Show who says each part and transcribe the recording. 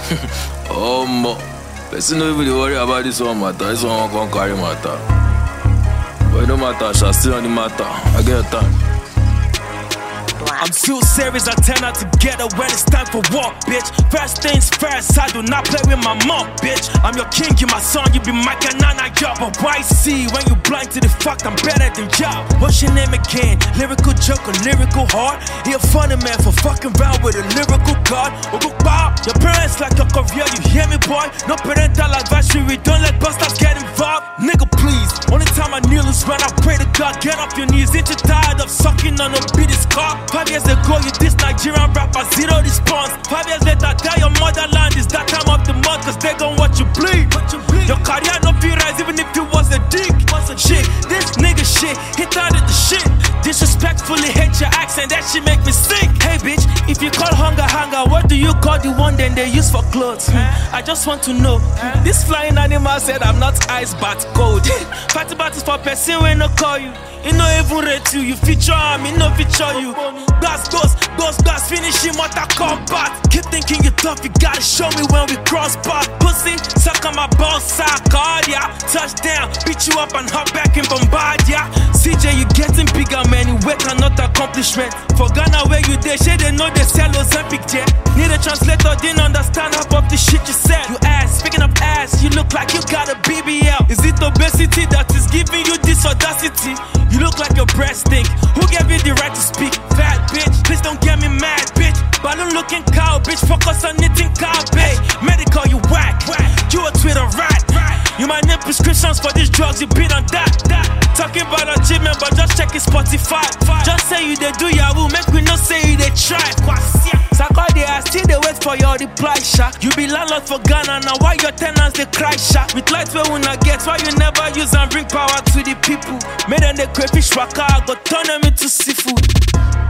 Speaker 1: Oh, mo. Person don't even worry about this one matter. This one won't carry matter. But no matter, I shall still on the matter. I get time.
Speaker 2: I'm too serious, I tend not to get her when it's time for war, bitch. First things first, I do not play with my mom, bitch. I'm your king, you my son, you be my canana, y'all. But why see when you blind to the fact I'm better than y'all? What's your name again? Lyrical joke or lyrical heart? He a funny man for fucking round with a lyrical god. Your parents like your career, you hear me, boy? No parental advisory, don't let bastards get involved. Nigga, please. Only time I kneel is when I pray to God. Get off your knees, ain't you tired of sucking on a beating cock? 5 years ago, you diss Nigerian rapper, zero response. 5 years later, die your motherland. Is that time of the month, cause they gon' watch you bleed. Your career no be rise, even if you was a dick. Shit, this nigga shit, he thought of the shit. Disrespectfully hate your accent, that shit make me sick. Hey bitch, if you call hunger, what do you call the one then they use for clothes? I just want to know, this flying animal said I'm not ice but cold. Party battles for person when no call you. He no even rate you, you feature him, he no feature you. Gas, finish him what I combat. Keep thinking you tough, you gotta show me when we cross path. Pussy, suck on my ball sack, card ya. Touchdown, beat you up and hop back and bombard ya. CJ, you getting bigger, man, you work and not accomplishment. For Ghana where you there, shit, they know they sell Ozempic jet. Need a translator, didn't understand half of the shit you said. You ass, speaking of ass, you look like you got a BBL. Is it obesity that is giving you this audacity? You look like your breast stink. Who gave you the right to speak? Fat bitch, please don't get me mad, bitch. Balloon looking cow, bitch, focus on knitting cow, babe. Medical, you whack. You a Twitter rat. You might need prescriptions for these drugs, you beat on that. Talking about achievement, but just check it Spotify. Just say you they do Yahoo, make we not say you they try. Saka they are still they wait for your reply, sha. You be landlord for Ghana, now why your tenants they cry, sha? With lights where we not get, why you never use and bring power to the people? Made them the crayfish waka, I go turn them into seafood.